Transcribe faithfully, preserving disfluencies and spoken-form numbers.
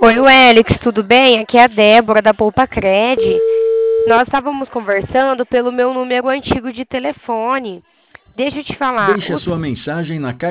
Oi, Wélix, tudo bem? Aqui é a Débora da Poupa Cred. Nós estávamos conversando pelo meu número antigo de telefone. Deixa eu te falar, Deixe a os sua mensagem na caixa